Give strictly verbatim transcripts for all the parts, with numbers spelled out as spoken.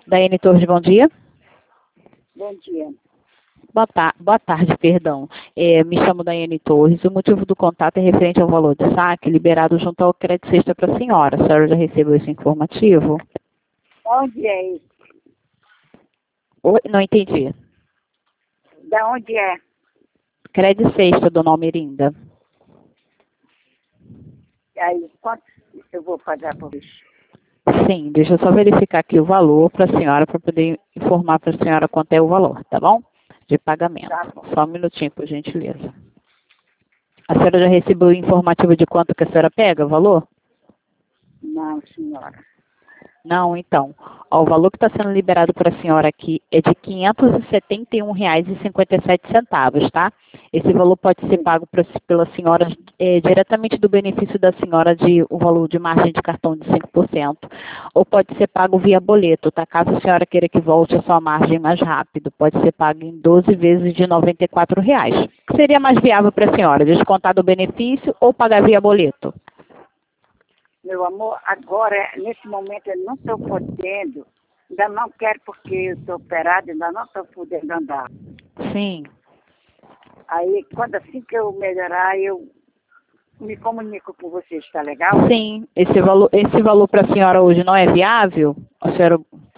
Daiane Torres, bom dia. Bom dia. Boa, ta boa tarde, perdão. É, me chamo Daiane Torres. O motivo do contato é referente ao valor de saque liberado junto ao crédito sexta para a senhora. A senhora já recebeu esse informativo? Onde é isso? Oi, não entendi. Da onde é? Crédito sexta, dona Almerinda. Aí, quanto eu vou pagar por isso? Sim, deixa eu só verificar aqui o valor para a senhora, para poder informar para a senhora quanto é o valor, tá bom? De pagamento. Tá bom. Só um minutinho, por gentileza. A senhora já recebeu o informativo de quanto que a senhora pega, o valor? Não, senhora. Não, então. Ó, o valor que está sendo liberado para a senhora aqui é de quinhentos e setenta e um reais e cinquenta e sete centavos, tá? Esse valor pode ser pago pra, pela senhora é, diretamente do benefício da senhora de o valor de margem de cartão de cinco por cento. Ou pode ser pago via boleto, tá? Caso a senhora queira que volte a sua margem mais rápido, pode ser pago em doze vezes de noventa e quatro reais. O que seria mais viável para a senhora? Descontar do benefício ou pagar via boleto? Meu amor, agora, nesse momento, eu não estou podendo. Ainda não quero porque eu estou operada, ainda não estou podendo andar. Sim. Aí, quando assim que eu melhorar, eu me comunico com vocês, tá legal? Sim. Esse valor, esse valor para a senhora hoje não é viável? A senhora...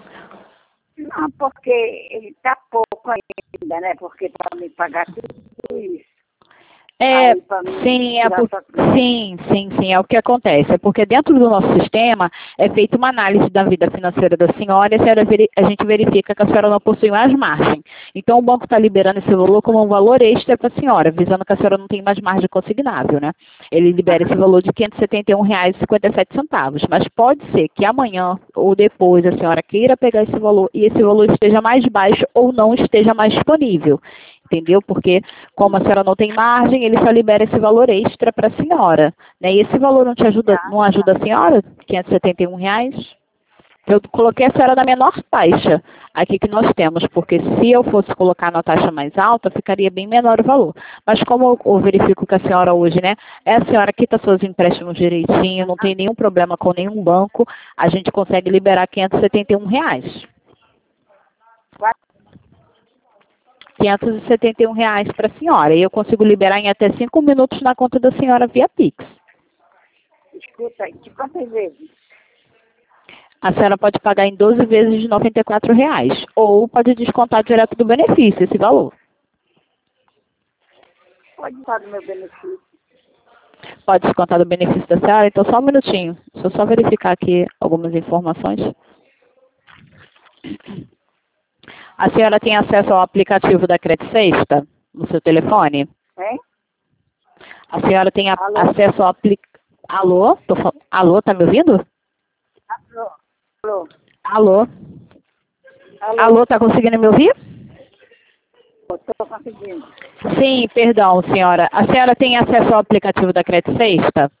Não, porque ele está pouco ainda, né? Porque para me pagar tudo isso. É, Aí, pra mim sim, é tirar por, só- sim, sim, sim, é o que acontece. É porque dentro do nosso sistema é feita uma análise da vida financeira da senhora e a, senhora veri, a gente verifica que a senhora não possui mais margem. Então o banco está liberando esse valor como um valor extra para a senhora, visando que a senhora não tem mais margem consignável, né? Ele libera esse valor de quinhentos e setenta e um reais e cinquenta e sete centavos. Mas pode ser que amanhã ou depois a senhora queira pegar esse valor e esse valor esteja mais baixo ou não esteja mais disponível. Entendeu? Porque, como a senhora não tem margem, ele só libera esse valor extra para a senhora. Né? E esse valor não te ajuda, Tá, não ajuda a senhora? quinhentos e setenta e um reais? Eu coloquei a senhora na menor taxa aqui que nós temos, porque se eu fosse colocar na taxa mais alta, ficaria bem menor o valor. Mas como eu verifico que a senhora hoje, né, é a senhora quita seus empréstimos direitinho, não tem nenhum problema com nenhum banco, a gente consegue liberar quinhentos e setenta e um reais. quinhentos e setenta e um reais para a senhora. E eu consigo liberar em até cinco minutos na conta da senhora via Pix. escuta aí, de quantas vezes? A senhora pode pagar em doze vezes de noventa e quatro reais. Ou pode descontar direto do benefício esse valor. Pode usar do meu benefício. Pode descontar do benefício da senhora? Então só um minutinho. Deixa eu só verificar aqui algumas informações. A senhora tem acesso ao aplicativo da Crédito Sexta no seu telefone? Hein? A senhora tem a, Alô? acesso ao aplicativo... Alô? Tô fal... Alô, tá me ouvindo? Alô? Alô? Alô? Alô? Alô, tá conseguindo me ouvir? Estou conseguindo. Sim, perdão, senhora. A senhora tem acesso ao aplicativo da Crédito Sexta?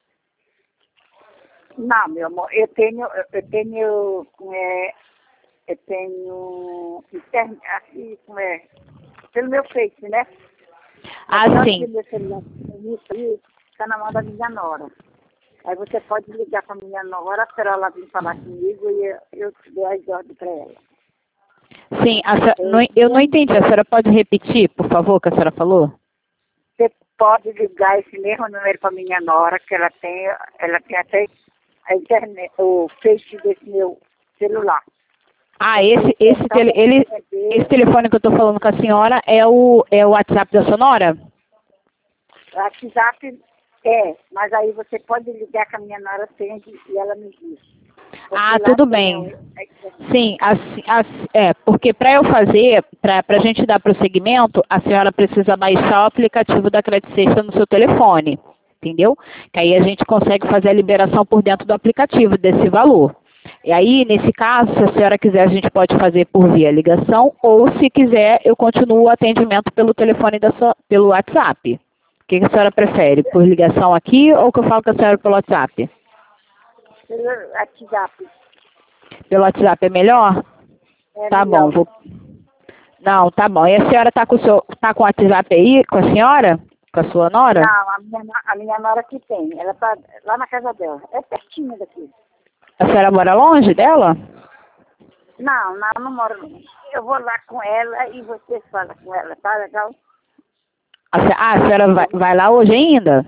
Não, meu amor, eu tenho, eu tenho, como é, eu tenho, internet, aqui, como é, pelo meu Face, né? Ah, Mas sim. meu celular, isso aí, está na mão da minha nora. Aí você pode ligar para a minha nora, para ela vir falar comigo e eu, eu te dou as ordens para ela. Sim, a senhora, não, eu não entendi. A senhora pode repetir, por favor, o que a senhora falou? Você pode ligar esse mesmo número para minha nora, que ela tem, ela tem até a internet, o Face desse meu celular. Ah, esse, esse, tele, ele, esse telefone que eu estou falando com a senhora é o, é o WhatsApp da senhora? O WhatsApp é, mas aí você pode ligar que a minha nora atende e ela me diz. Porque Ah, lá tudo tem bem. o- Sim, assim, assim, é, porque para eu fazer, para a gente dar prosseguimento, a senhora precisa baixar o aplicativo da Crédito Sexta no seu telefone, entendeu? Que aí a gente consegue fazer a liberação por dentro do aplicativo desse valor. E aí, nesse caso, se a senhora quiser, a gente pode fazer por via ligação, ou se quiser, eu continuo o atendimento pelo telefone da sua, pelo WhatsApp. O que a senhora prefere? Por ligação aqui ou que eu falo com a senhora pelo WhatsApp? pelo WhatsApp. Pelo WhatsApp é melhor? É Tá melhor. bom, vou... Não, tá bom. E a senhora tá com o seu, tá com o WhatsApp aí, com a senhora? Com a sua nora? Não, a minha, a minha nora que tem. Ela tá lá na casa dela. É pertinho daqui. A senhora mora longe dela? Não, não, não moro. Eu vou lá com ela e você fala com ela, tá legal? A, se- ah, a senhora vai, vai lá hoje ainda?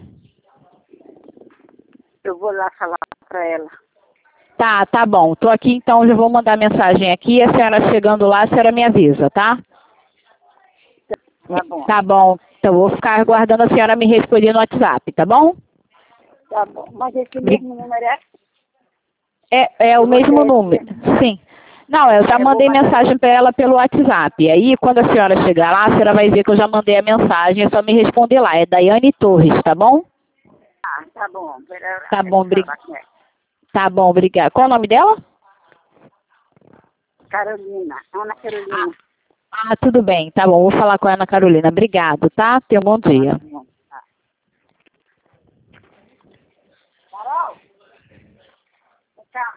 Eu vou lá falar pra ela. Tá, tá bom. Tô aqui então, já vou mandar mensagem aqui. A senhora chegando lá, a senhora me avisa, tá? Tá bom. Tá bom. Então vou ficar aguardando a senhora me responder no WhatsApp, tá bom? Tá bom. Mas esse Bri- mesmo número é? É, é o Eu vou mesmo ter número. esse- Sim. Não, eu já Eu vou mandei mandar. mensagem para ela pelo WhatsApp. Aí, quando a senhora chegar lá, a senhora vai ver que eu já mandei a mensagem. É só me responder lá. É Daiane Torres, tá bom? Ah, tá bom. Pera- Tá eu bom, vou bri... falar com ela. tá bom, obrigada. Qual o nome dela? Carolina, Ana Carolina. Ah, tudo bem. Tá bom, vou falar com a Ana Carolina. Obrigado, tá? Tenha um bom dia. Tá bom. Tá. Carol! Vem cá.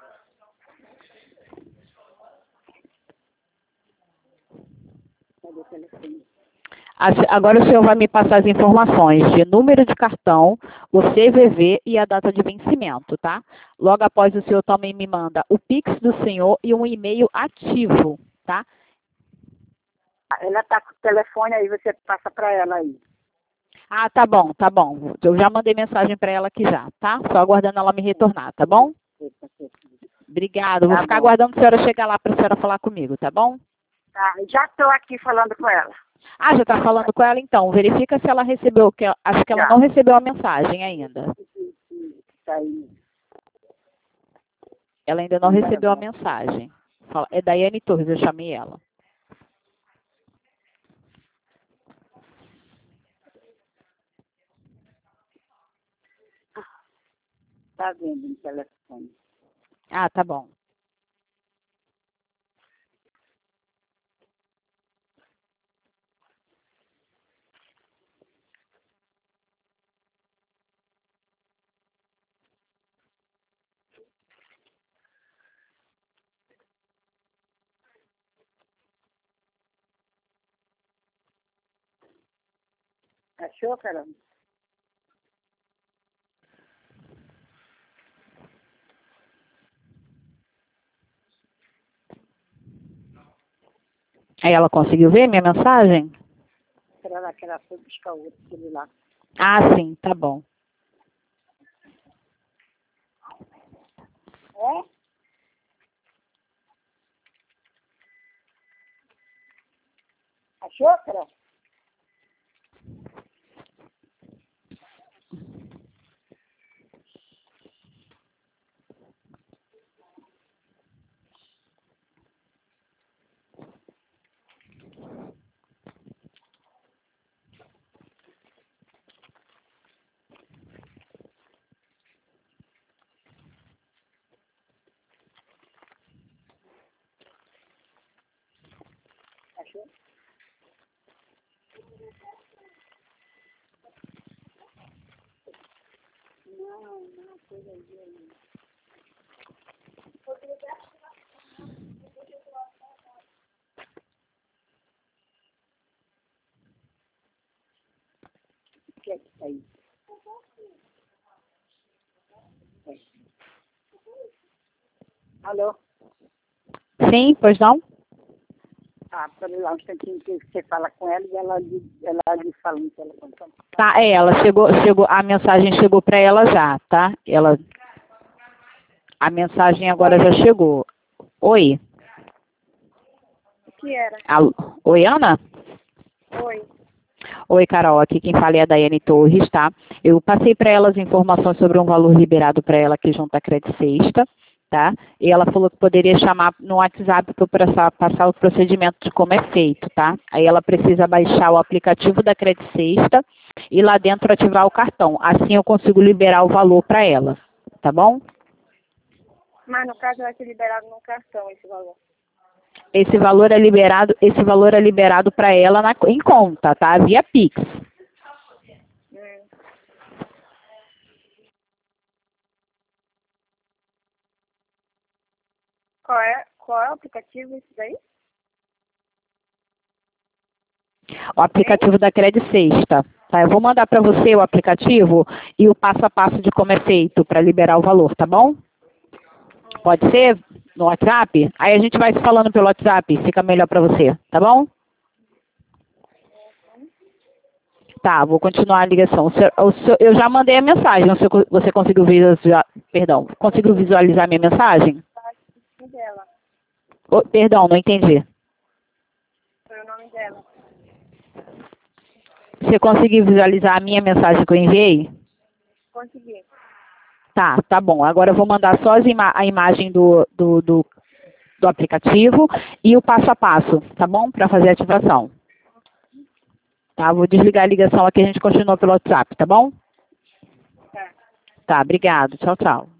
Cadê o telefone? A se- Agora o senhor vai me passar as informações de número de cartão, o C V V e a data de vencimento, tá? Logo após o senhor também me manda o Pix do senhor e um e-mail ativo, tá? Ela tá com o telefone aí, você passa pra ela aí. Ah, tá bom, tá bom. Eu já mandei mensagem para ela aqui já, tá? Só aguardando ela me retornar, tá bom? Obrigado. Vou Tá ficar bom. aguardando a senhora chegar lá para a senhora falar comigo, tá bom? Tá, já estou aqui falando com ela. Ah, já está falando com ela então. Verifica se ela recebeu, que eu- acho que ela Já. não recebeu a mensagem ainda. Tá aí. Ela ainda não Tá recebeu a bom. mensagem. Fala- É Daiane Torres, eu chamei ela. Tá vendo no telefone. Ah, tá bom. Achou, Carol? Aí ela conseguiu ver minha mensagem? Será lá que ela foi buscar o outro celular. Ah, sim, tá bom. É? Achou, Carol? Achou? Não, não, coisa aí. O que é que tá aí? É. Alô? Sim, pois não? Ah, peraí lá um instantinho que você fala com ela e ela lhe, ela lhe fala no telefone. Tá, é, ela chegou, chegou, a mensagem chegou para ela já, tá? Ela, a mensagem agora já chegou. Oi? O que era? Alô? Oi, Ana? Oi. Oi, Carol, aqui quem fala é a Daiane Torres, tá? Eu passei para ela as informações sobre um valor liberado para ela aqui junto à Credit Sexta, tá? E ela falou que poderia chamar no WhatsApp para passar, passar o procedimento de como é feito, tá? Aí ela precisa baixar o aplicativo da Credit Sexta e lá dentro ativar o cartão. Assim eu consigo liberar o valor para ela, tá bom? Mas no caso vai ser liberado no cartão esse valor. Esse valor é liberado, esse valor é liberado para ela na, em conta, tá? Via Pix. Hum. Qual é, qual é o aplicativo isso daí? O aplicativo da Credit Sexta, tá? Eu vou mandar para você o aplicativo e o passo a passo de como é feito para liberar o valor, tá bom? Pode ser? no WhatsApp? Aí a gente vai se falando pelo WhatsApp, fica melhor pra você, tá bom? Tá, vou continuar a ligação. O seu, o seu, eu já mandei a mensagem, o seu, você conseguiu visualizar, perdão, conseguiu visualizar minha mensagem? Dela. Oh, perdão, não entendi. Foi o nome dela. Você conseguiu visualizar a minha mensagem que eu enviei? Consegui. Tá, tá bom. Agora eu vou mandar só as ima a imagem do, do, do, do aplicativo e o passo a passo, tá bom? Para fazer a ativação. Tá, vou desligar a ligação aqui, a gente continua pelo WhatsApp, tá bom? Tá. Tá, obrigado. Tchau, tchau.